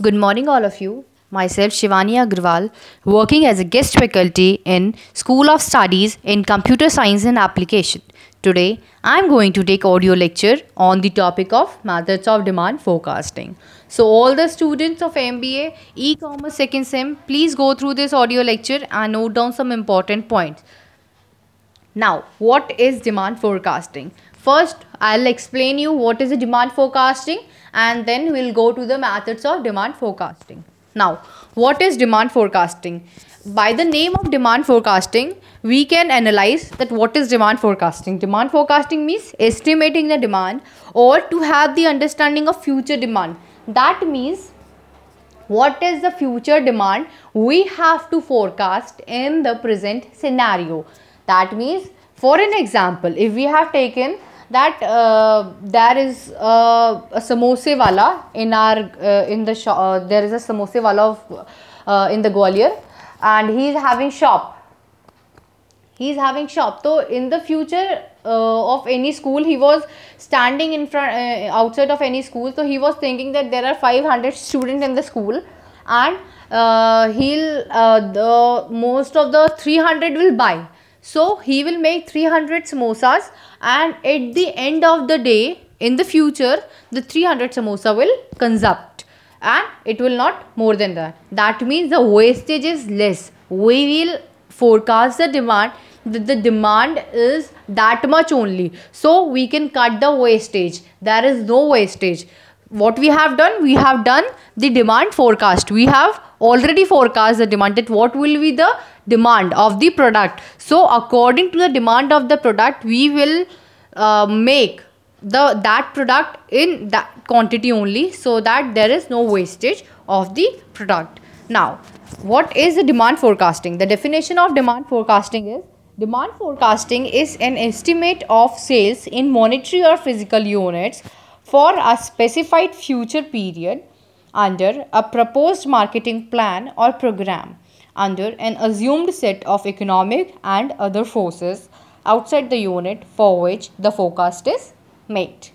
Good morning, all of you. Myself, Shivani Agrawal, working as a guest faculty in School of Studies in Computer Science and Application. Today, I am going to take audio lecture on the topic of methods of demand forecasting. So, all the students of MBA E-commerce second sem, please go through this audio lecture and note down some important points. Now, what is demand forecasting? First, I'll explain you what is a demand forecasting and then we'll go to the methods of demand forecasting. Now, what is demand forecasting? By the name of demand forecasting, we can analyze that what is demand forecasting. Demand forecasting means estimating the demand or to have the understanding of future demand. That means what is the future demand we have to forecast in the present scenario. That means, for an example, if we have taken that there is a samosa wala in our in the shop, there is a samosa wala of, in the Gwalior, and he is having shop. So in the future of any school, he was standing in front outside of any school. So he was thinking that there are 500 students in the school, and the most of the 300 will buy. So he will make 300 samosas, and at the end of the day, in the future, the 300 samosa will consupt, and it will not more than that. That means the wastage is less. We will forecast the demand that the demand is that much only, so we can cut the wastage. There is no wastage. What we have done the demand forecast. We have already forecast the demand, that what will be the demand of the product. So according to the demand of the product, we will make that product in that quantity only, so that there is no wastage of the product. Now, what is the demand forecasting? The definition of demand forecasting is: demand forecasting is an estimate of sales in monetary or physical units for a specified future period under a proposed marketing plan or program, under an assumed set of economic and other forces outside the unit for which the forecast is made.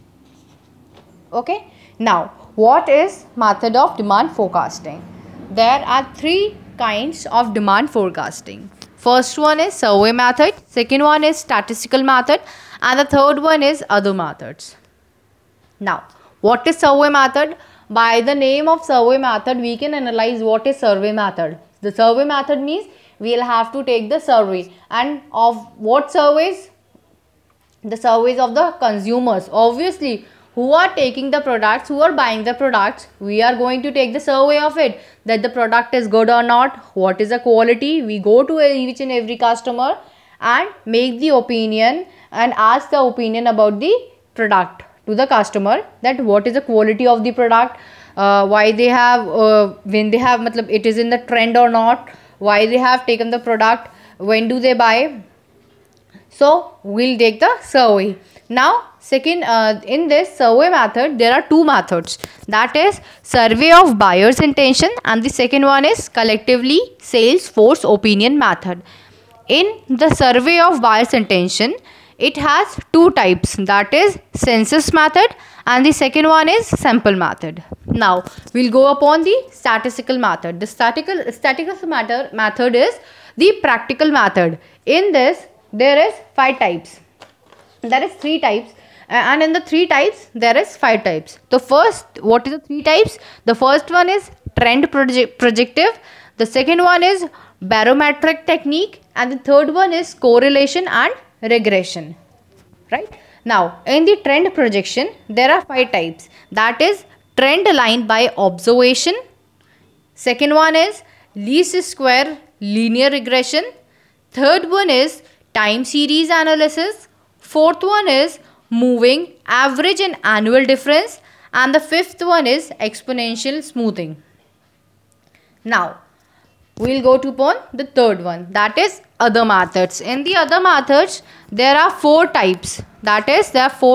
Okay. Now, what is method of demand forecasting? There are three kinds of demand forecasting. First one is survey method, second one is statistical method, and the third one is other methods. Now, what is survey method? By the name of survey method, we can analyze what is survey method. The survey method means we will have to take the survey, and of what surveys? The surveys of the consumers. Obviously, who are taking the products, who are buying the products, we are going to take the survey of it, that the product is good or not, what is the quality. We go to each and every customer and make the opinion and ask the opinion about the product to the customer, that what is the quality of the product, why they have when they have it is in the trend or not, why they have taken the product, when do they buy. So we'll take the survey. Now, second, in this survey method, there are two methods. That is survey of buyer's intention, and the second one is collectively sales force opinion method. In the survey of buyer's intention, it has two types. That is census method, and the second one is sample method. Now, we'll go upon the statistical method. The statistical method is the practical method. In this, there is 5 types. There is 3 types, and in the 3 types there is 5 types. The first, what is the 3 types? The first one is trend projective, the second one is barometric technique, and the third one is correlation and regression. Right? Now, in the trend projection, there are 5 types. That is trend line by observation, second one is least square linear regression, third one is time series analysis, fourth one is moving average and annual difference, and the fifth one is exponential smoothing. Now, we will go to upon the third one, that is other methods. In the other methods, there are 4 types. That is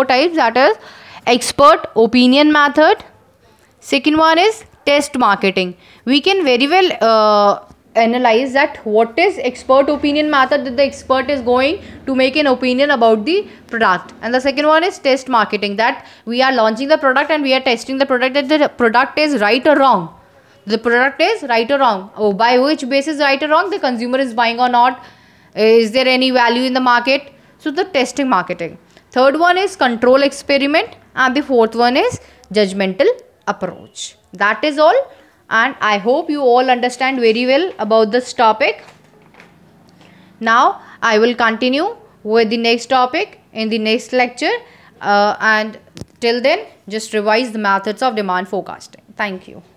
expert opinion method, second one is test marketing. We can very well analyze that what is expert opinion method, that the expert is going to make an opinion about the product, and the second one is test marketing, that we are launching the product and we are testing the product, that the product is right or wrong. The product is right or wrong. Oh, by which basis right or wrong? The consumer is buying or not? Is there any value in the market? So the testing marketing. Third one is control experiment, and the fourth one is judgmental approach. That is all, and I hope you all understand very well about this topic. Now I will continue with the next topic in the next lecture, and till then just revise the methods of demand forecasting. Thank you.